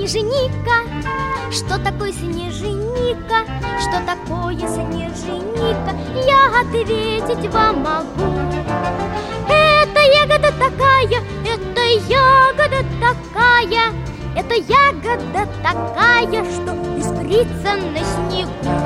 снеженика? Что такое снеженика? Что такое снеженика? Я ответить вам могу. Это ягода такая, это ягода такая, это ягода такая, что искрится на снегу.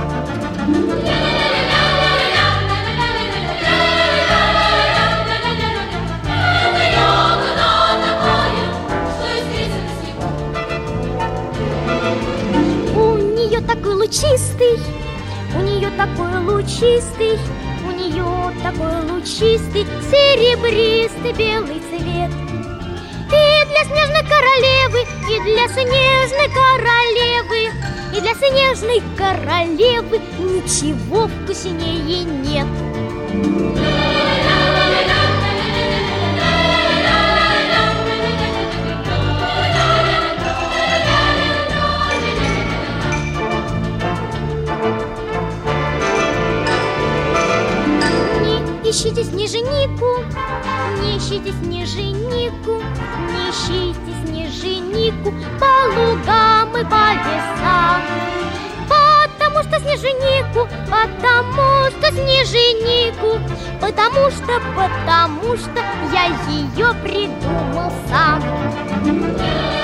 Такой лучистый, у нее такой лучистый, у нее такой лучистый, серебристый белый цвет. И для снежной королевы, и для снежной королевы, и для снежной королевы ничего вкуснее нет. Ищите снеженику, не ищите снеженику, не ищите снеженику по лугам и по лесам. Потому что снеженику, потому что снеженику, потому что я ее придумал сам.